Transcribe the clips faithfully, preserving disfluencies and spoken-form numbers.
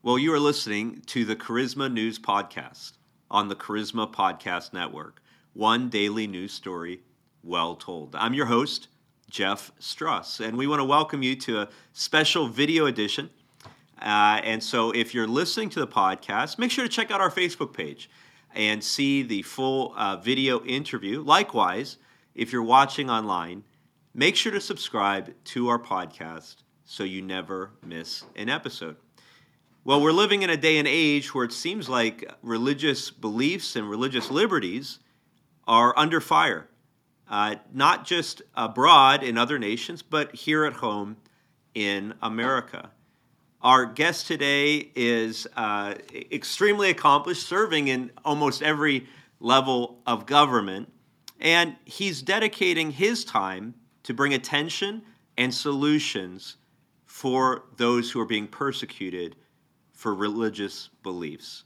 Well, you are listening to the Charisma News Podcast on the Charisma Podcast Network. One daily news story, well told. I'm your host, Jeff Struss, and we want to welcome you to a special video edition. Uh, and so if you're listening to the podcast, make sure to check out our Facebook page and see the full uh, video interview. Likewise, if you're watching online, make sure to subscribe to our podcast so you never miss an episode. Well, we're living in a day and age where it seems like religious beliefs and religious liberties are under fire, uh, not just abroad in other nations, but here at home in America. Our guest today is uh, extremely accomplished, serving in almost every level of government, and he's dedicating his time to bring attention and solutions for those who are being persecuted for religious beliefs.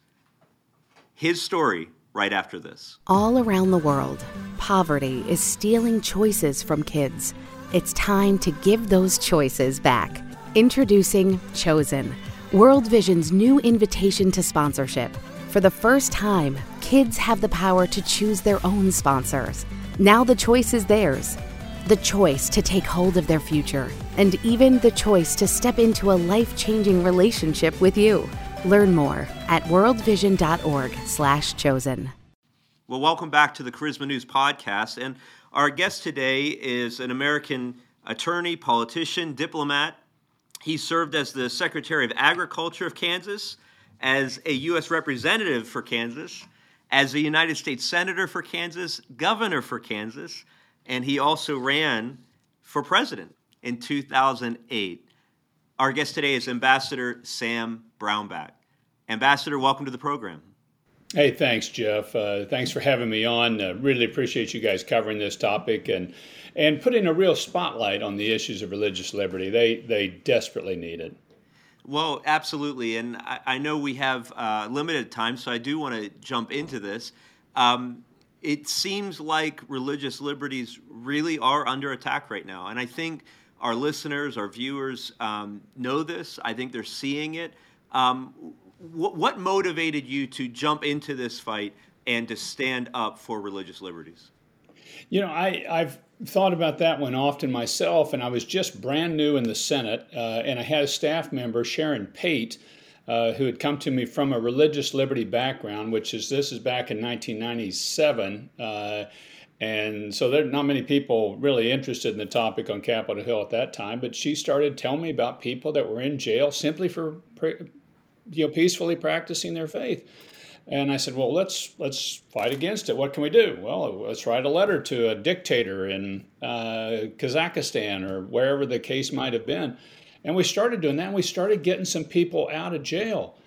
His story right after this. All around the world, poverty is stealing choices from kids. It's time to give those choices back. Introducing Chosen, World Vision's new invitation to sponsorship. For the first time, kids have the power to choose their own sponsors. Now the choice is theirs. The choice to take hold of their future, and even the choice to step into a life-changing relationship with you. Learn more at worldvision.org slash chosen. Well, welcome back to the Charisma News Podcast, and our guest today is an American attorney, politician, diplomat. He served as the Secretary of Agriculture of Kansas, as a U S representative for Kansas, as a United States Senator for Kansas, Governor for Kansas, and he also ran for president in two thousand eight. Our guest today is Ambassador Sam Brownback. Ambassador, welcome to the program. Hey, thanks, Jeff. Uh, thanks for having me on. Uh, really appreciate you guys covering this topic and and putting a real spotlight on the issues of religious liberty. They they desperately need it. Well, absolutely. And I, I know we have uh, limited time, so I do want to jump into this. Um, It seems like religious liberties really are under attack right now. And I think our listeners, our viewers um, know this. I think they're seeing it. Um, wh- what motivated you to jump into this fight and to stand up for religious liberties? You know, I, I've thought about that one often myself, and I was just brand new in the Senate, uh, and I had a staff member, Sharon Pate, Uh, who had come to me from a religious liberty background, which is, this is back in nineteen ninety-seven. Uh, and so there are not many people really interested in the topic on Capitol Hill at that time, but she started telling me about people that were in jail simply for, you know, peacefully practicing their faith. And I said, well, let's let's fight against it. What can we do? Well, let's write a letter to a dictator in uh, Kazakhstan or wherever the case might have been. And we started doing that, and we started getting some people out of jail.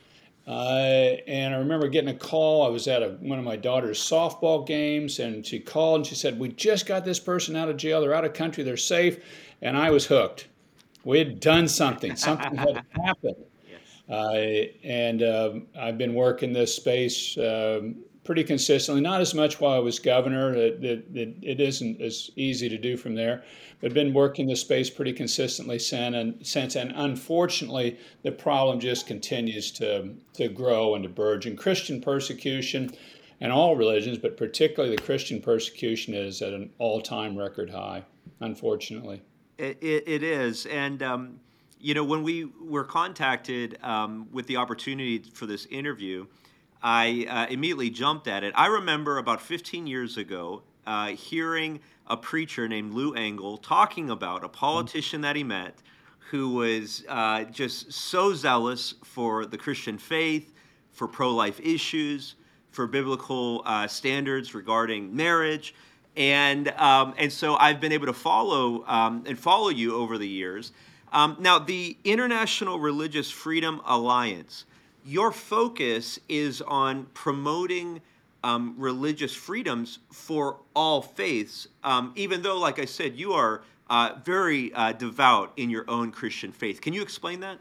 Uh, and I remember getting a call. I was at a, one of my daughter's softball games, and she called, and she said, we just got this person out of jail. They're out of country. They're safe. And I was hooked. We had done something. Something had happened. Yes. Uh, and uh, I've been working this space um, pretty consistently, not as much while I was governor. It, it, it, it isn't as easy to do from there. But been working this space pretty consistently since, and unfortunately, the problem just continues to, to grow and to burgeon. And Christian persecution, and all religions, but particularly the Christian persecution, is at an all-time record high, unfortunately. It, it, it is, and um, you know, when we were contacted um, with the opportunity for this interview, I uh, immediately jumped at it. I remember about fifteen years ago uh, hearing a preacher named Lou Engle talking about a politician that he met who was uh, just so zealous for the Christian faith, for pro-life issues, for biblical uh, standards regarding marriage. And um, and so I've been able to follow um, and follow you over the years. Um, now, the International Religious Freedom Alliance, your focus is on promoting Um, religious freedoms for all faiths, um, even though, like I said, you are uh, very uh, devout in your own Christian faith. Can you explain that?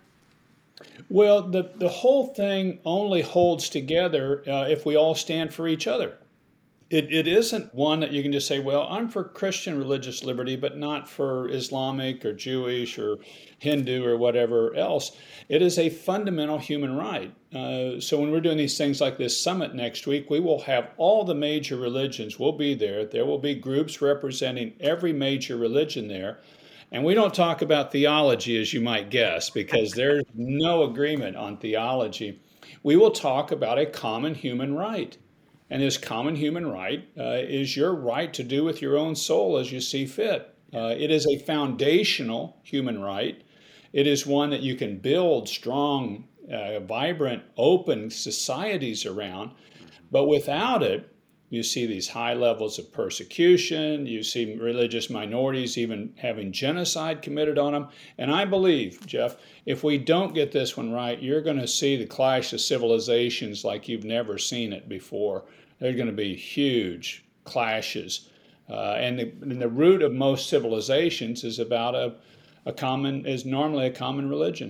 Well, the, the whole thing only holds together uh, if we all stand for each other. It, it isn't one that you can just say, well, I'm for Christian religious liberty, but not for Islamic or Jewish or Hindu or whatever else. It is a fundamental human right. Uh, so when we're doing these things like this summit next week, we will have all the major religions will be there. There will be groups representing every major religion there. And we don't talk about theology, as you might guess, because there's no agreement on theology. We will talk about a common human right. And this common human right uh, is your right to do with your own soul as you see fit. Uh, it is a foundational human right. It is one that you can build strong, uh, vibrant, open societies around. But without it, you see these high levels of persecution. You see religious minorities even having genocide committed on them. And I believe, Jeff, if we don't get this one right, you're going to see the clash of civilizations like you've never seen it before. There's going to be huge clashes. Uh, and, the, and the root of most civilizations is about a, a common, is normally a common religion.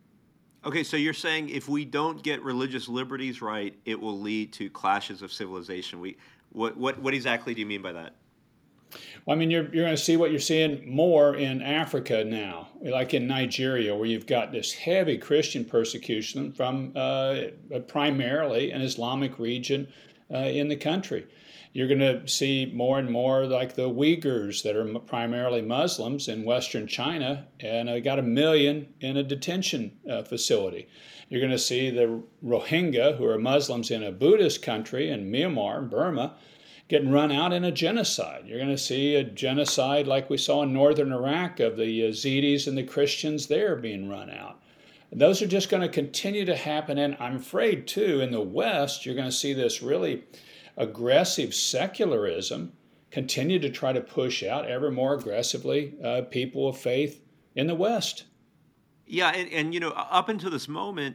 Okay, so you're saying if we don't get religious liberties right, it will lead to clashes of civilization. We, what, what, what exactly do you mean by that? Well, I mean, you're, you're going to see what you're seeing more in Africa now, like in Nigeria, where you've got this heavy Christian persecution from uh, primarily an Islamic region uh, in the country. You're going to see more and more like the Uyghurs that are primarily Muslims in Western China, and uh, got a million in a detention uh, facility. You're going to see the Rohingya, who are Muslims in a Buddhist country in Myanmar, Burma, getting run out in a genocide. You're going to see a genocide like we saw in northern Iraq of the Yazidis and the Christians there being run out. Those are just going to continue to happen, and I'm afraid, too, in the West, you're going to see this really aggressive secularism continue to try to push out ever more aggressively uh, people of faith in the West. Yeah, and, and you know, up until this moment,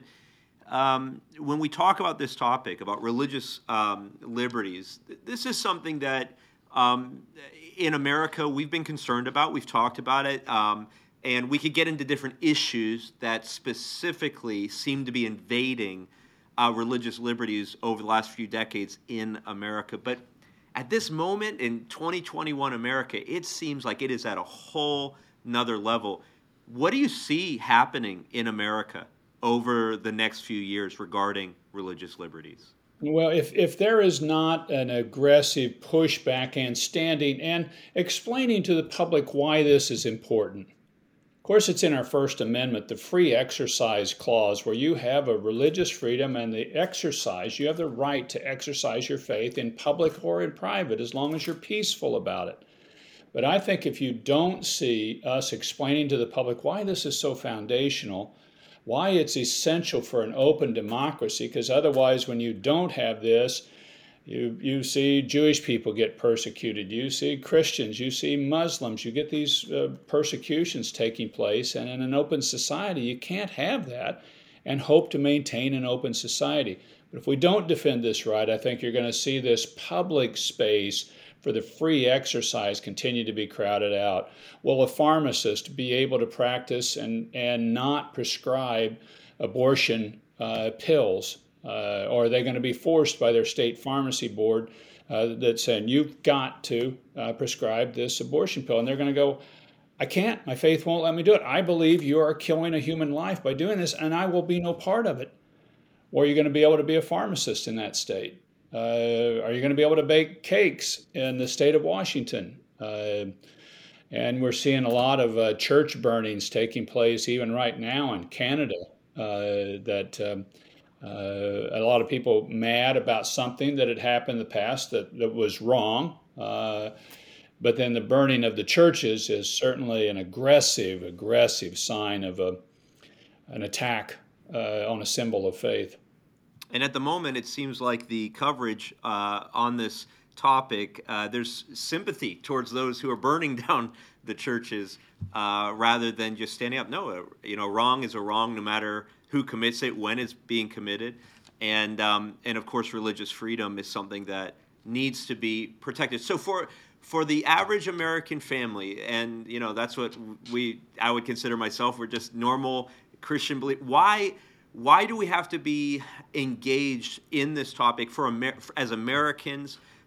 um, when we talk about this topic, about religious um, liberties, this is something that um, in America we've been concerned about, we've talked about it, um, and we could get into different issues that specifically seem to be invading Uh, religious liberties over the last few decades in America. But at this moment in twenty twenty-one America, it seems like it is at a whole nother level. What do you see happening in America over the next few years regarding religious liberties? Well, if, if there is not an aggressive pushback and standing and explaining to the public why this is important. Of course, it's in our First Amendment, the free exercise clause, where you have a religious freedom and the exercise, you have the right to exercise your faith in public or in private, as long as you're peaceful about it. But I think if you don't see us explaining to the public why this is so foundational, why it's essential for an open democracy, because otherwise when you don't have this, You you see Jewish people get persecuted. You see Christians. You see Muslims. You get these uh, persecutions taking place. And in an open society, you can't have that and hope to maintain an open society. But if we don't defend this right, I think you're going to see this public space for the free exercise continue to be crowded out. Will a pharmacist be able to practice and, and not prescribe abortion uh, pills? Uh, or are they going to be forced by their state pharmacy board uh, that's saying, you've got to uh, prescribe this abortion pill? And they're going to go, I can't. My faith won't let me do it. I believe you are killing a human life by doing this, and I will be no part of it. Or are you going to be able to be a pharmacist in that state? Uh, are you going to be able to bake cakes in the state of Washington? Uh, and we're seeing a lot of uh, church burnings taking place even right now in Canada uh, that... Um, Uh, a lot of people mad about something that had happened in the past that, that was wrong. Uh, but then the burning of the churches is certainly an aggressive, aggressive sign of a, an attack uh, on a symbol of faith. And at the moment, it seems like the coverage uh, on this topic, uh, there's sympathy towards those who are burning down the churches uh, rather than just standing up. No, uh, you know, wrong is a wrong no matter who commits it, when it's being committed. And, um, and of course, religious freedom is something that needs to be protected. So for for the average American family, and, you know, that's what we I would consider myself, we're just normal Christian belief. Why Why do we have to be engaged in this topic for Amer- as Americans?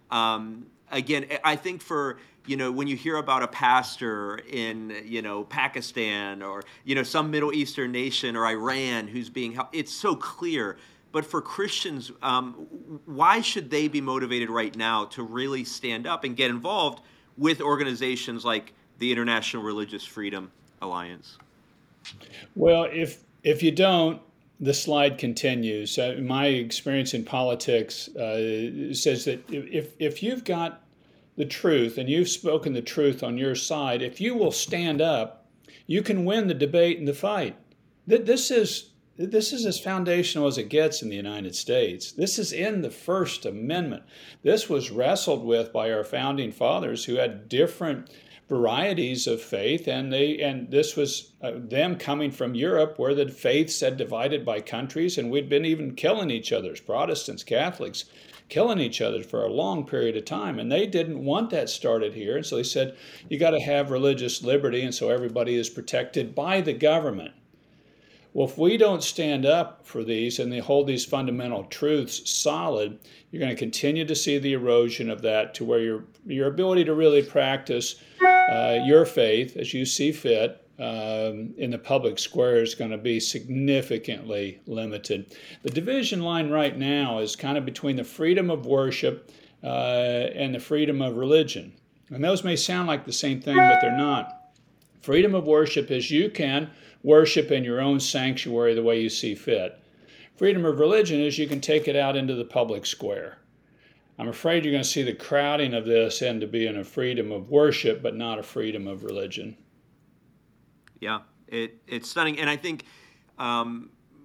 Um, again, I think for, you know, when you hear about a pastor in, you know, Pakistan or, you know, some Middle Eastern nation or Iran who's being helped, it's so clear. But for Christians, um, why should they be motivated right now to really stand up and get involved with organizations like the International Religious Freedom Alliance? Well, if if you don't, the slide continues. Uh, my experience in politics uh, says that if if you've got the truth and you've spoken the truth on your side, if you will stand up, you can win the debate and the fight. This is this is as foundational as it gets in the United States. This is in the First Amendment. This was wrestled with by our founding fathers who had different varieties of faith, and they and this was uh, them coming from Europe, where the faiths had divided by countries, and we'd been even killing each other's Protestants, Catholics, killing each other for a long period of time, and they didn't want that started here, and so they said you got to have religious liberty, and so everybody is protected by the government. Well, if we don't stand up for these and they hold these fundamental truths solid, you're going to continue to see the erosion of that to where your your ability to really practice uh, your faith as you see fit um, in the public square is going to be significantly limited. The division line right now is kind of between the freedom of worship uh, and the freedom of religion. And those may sound like the same thing, but they're not. Freedom of worship is you can worship in your own sanctuary the way you see fit. Freedom of religion is you can take it out into the public square. I'm afraid you're going to see the crowding of this into being a freedom of worship, but not a freedom of religion. Yeah, it, it's stunning. And I think um,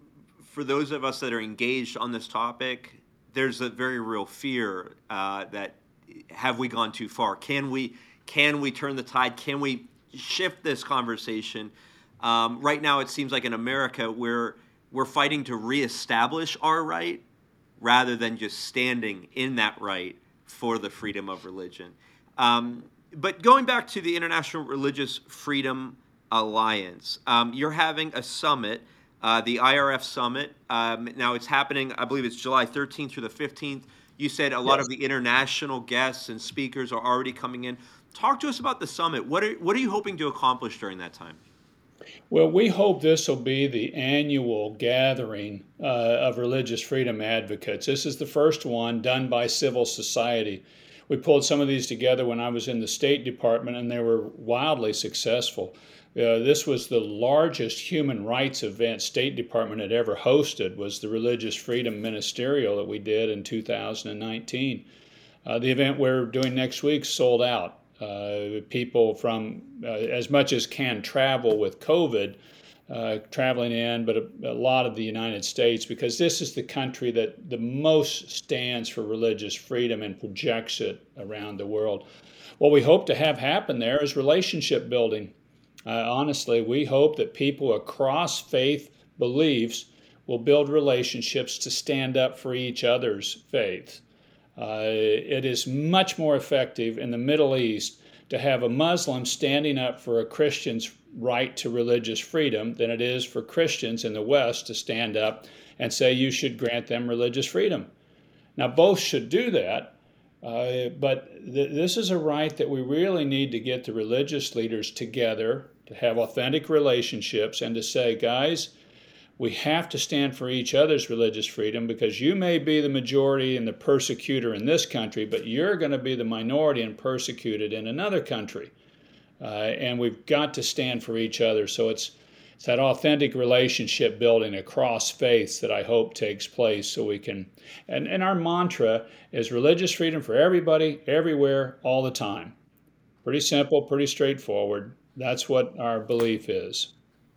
for those of us that are engaged on this topic, there's a very real fear uh, that have we gone too far? Can we, can we turn the tide? Can we shift this conversation? Um, right now, it seems like in America, we're we're fighting to reestablish our right rather than just standing in that right for the freedom of religion. Um, but going back to the International Religious Freedom Alliance, um, you're having a summit, uh, the I R F Summit. Um, now, it's happening, I believe it's July thirteenth through the fifteenth. You said a lot Yes. of the international guests and speakers are already coming in. Talk to us about the summit. What are, what are you hoping to accomplish during that time? Well, we hope this will be the annual gathering uh, of religious freedom advocates. This is the first one done by civil society. We pulled some of these together when I was in the State Department, and they were wildly successful. Uh, this was the largest human rights event State Department had ever hosted, was the Religious Freedom Ministerial that we did in two thousand nineteen. Uh, the event we're doing next week sold out. Uh, people from uh, as much as can travel with COVID, uh, traveling in, but a, a lot of the United States, because this is the country that the most stands for religious freedom and projects it around the world. What we hope to have happen there is relationship building. Uh, honestly, we hope that people across faith beliefs will build relationships to stand up for each other's faith. Uh, it is much more effective in the Middle East to have a Muslim standing up for a Christian's right to religious freedom than it is for Christians in the West to stand up and say you should grant them religious freedom. Now, both should do that, uh, but th- this is a right that we really need to get the religious leaders together to have authentic relationships and to say, guys, we have to stand for each other's religious freedom, because you may be the majority and the persecutor in this country, but you're going to be the minority and persecuted in another country. Uh, and we've got to stand for each other. So it's, it's that authentic relationship building across faiths that I hope takes place so we can, and, and our mantra is religious freedom for everybody, everywhere, all the time. Pretty simple, pretty straightforward. That's what our belief is.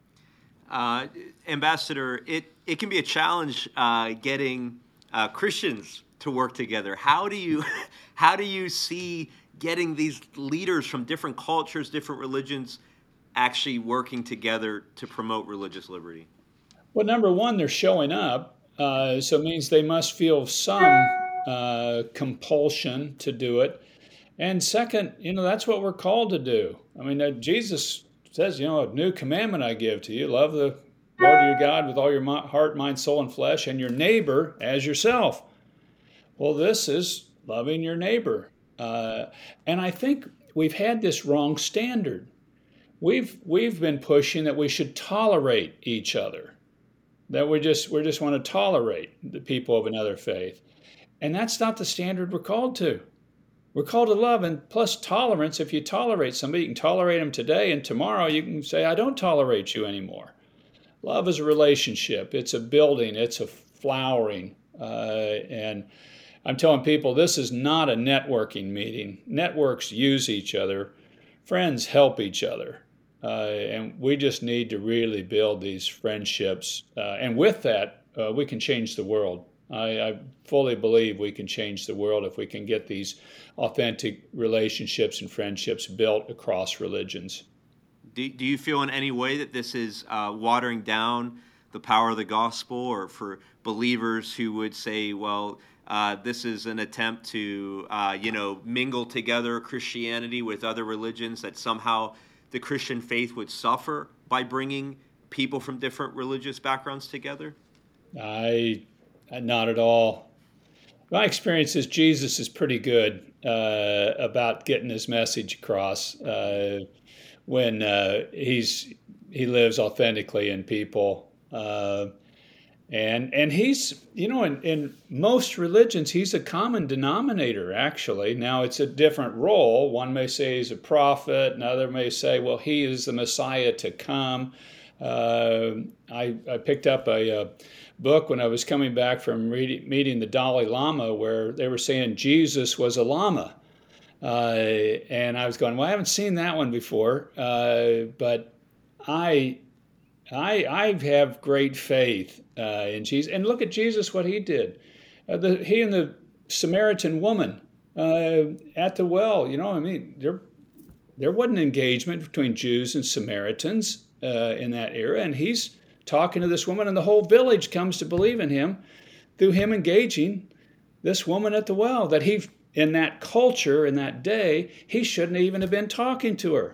Uh, Ambassador, it, it can be a challenge uh, getting uh, Christians to work together. How do you how do you see getting these leaders from different cultures, different religions, actually working together to promote religious liberty? Well, number one, they're showing up, uh, so it means they must feel some uh, compulsion to do it. And second, you know, that's what we're called to do. I mean, uh, Jesus says, you know, a new commandment I give to you, love the Lord your God with all your heart, mind, soul, and flesh, and your neighbor as yourself. Well, this is loving your neighbor. Uh, and I think we've had this wrong standard. We've we've been pushing that we should tolerate each other, that we just we just want to tolerate the people of another faith, and that's not the standard we're called to. We're called to love, and plus tolerance. If you tolerate somebody, you can tolerate them today, and tomorrow you can say, I don't tolerate you anymore. Love is a relationship. It's a building. It's a flowering. Uh, and I'm telling people, this is not a networking meeting. Networks use each other. Friends help each other. Uh, and we just need to really build these friendships. Uh, and with that, uh, we can change the world. I, I fully believe we can change the world if we can get these authentic relationships and friendships built across religions. Do, do you feel in any way that this is uh, watering down the power of the gospel, or for believers who would say, well, uh, this is an attempt to, uh, you know, mingle together Christianity with other religions, that somehow the Christian faith would suffer by bringing people from different religious backgrounds together? I, not at all. My experience is Jesus is pretty good uh, about getting his message across uh, when uh, he's he lives authentically in people. Uh, and and he's, you know, in, in most religions, he's a common denominator, actually. Now, it's a different role. One may say he's a prophet. Another may say, well, he is the Messiah to come. Uh, I, I picked up a, a book when I was coming back from reading, meeting the Dalai Lama, where they were saying Jesus was a Lama. Uh, and I was going, well, I haven't seen that one before, uh, but I, I, I have great faith uh, in Jesus. And look at Jesus, what he did. Uh, the, he and the Samaritan woman uh, at the well, you know, I mean, there, there wasn't engagement between Jews and Samaritans uh, in that era, and he's talking to this woman, and the whole village comes to believe in him through him engaging this woman at the well, that he, in that culture, in that day, he shouldn't even have been talking to her.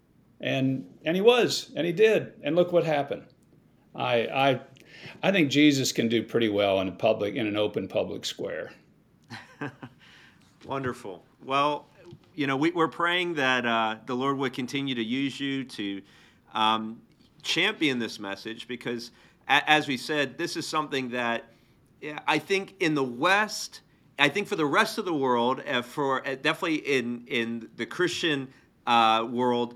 And and he was, and he did. And look what happened. I I I think Jesus can do pretty well in a public, in an open public square. Wonderful. Well, you know, we, we're praying that uh, the Lord would continue to use you to um, champion this message, because, a- as we said, this is something that I think in the West, I think for the rest of the world, uh, for uh, definitely in in the Christian uh, world,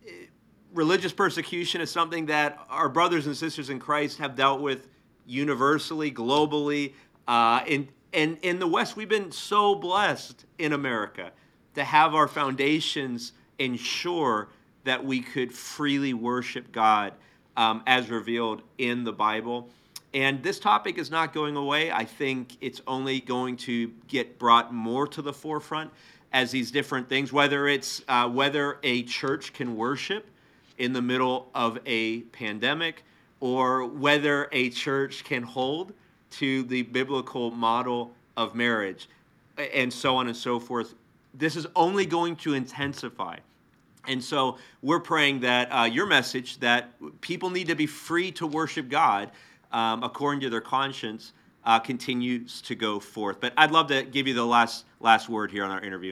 religious persecution is something that our brothers and sisters in Christ have dealt with universally, globally. Uh, in, and in the West, we've been so blessed in America to have our foundations ensure that we could freely worship God um, as revealed in the Bible. And this topic is not going away. I think it's only going to get brought more to the forefront as these different things, whether it's uh, whether a church can worship in the middle of a pandemic, or whether a church can hold to the biblical model of marriage, and so on and so forth. This is only going to intensify. And so we're praying that uh, your message, that people need to be free to worship God um, according to their conscience, uh, continues to go forth. But I'd love to give you the last last word here on our interview.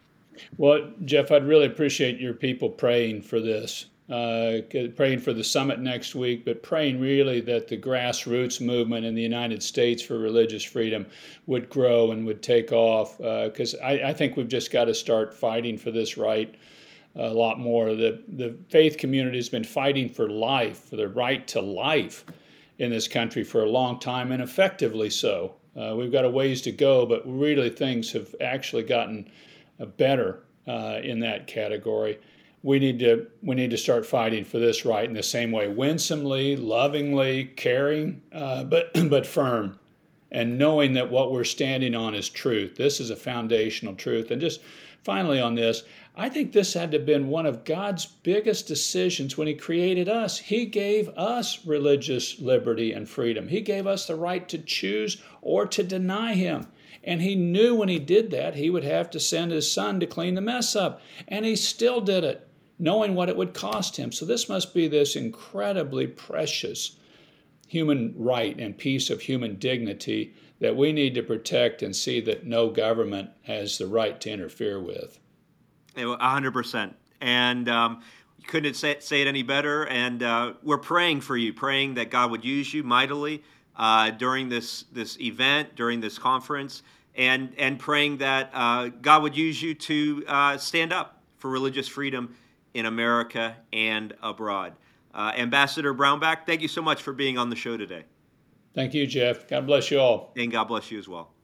Well, Jeff, I'd really appreciate your people praying for this. Uh, praying for the summit next week, but praying really that the grassroots movement in the United States for religious freedom would grow and would take off, because uh, I, I think we've just got to start fighting for this right a lot more. The, the faith community has been fighting for life, for the right to life in this country for a long time, and effectively so. Uh, we've got a ways to go, but really things have actually gotten uh, better uh, in that category. We need to we need to start fighting for this right in the same way, winsomely, lovingly, caring, uh, but but firm, and knowing that what we're standing on is truth. This is a foundational truth. And just finally on this, I think this had to have been one of God's biggest decisions when he created us. He gave us religious liberty and freedom. He gave us the right to choose or to deny him. And he knew when he did that, he would have to send his son to clean the mess up. And he still did it, knowing what it would cost him. So this must be this incredibly precious human right and piece of human dignity that we need to protect and see that no government has the right to interfere with. one hundred percent. And um, you couldn't say, say it any better. And uh, we're praying for you, praying that God would use you mightily uh, during this this event, during this conference, and, and praying that uh, God would use you to uh, stand up for religious freedom in America and abroad. Uh, Ambassador Brownback, thank you so much for being on the show today. Thank you, Jeff. God bless you all. And God bless you as well.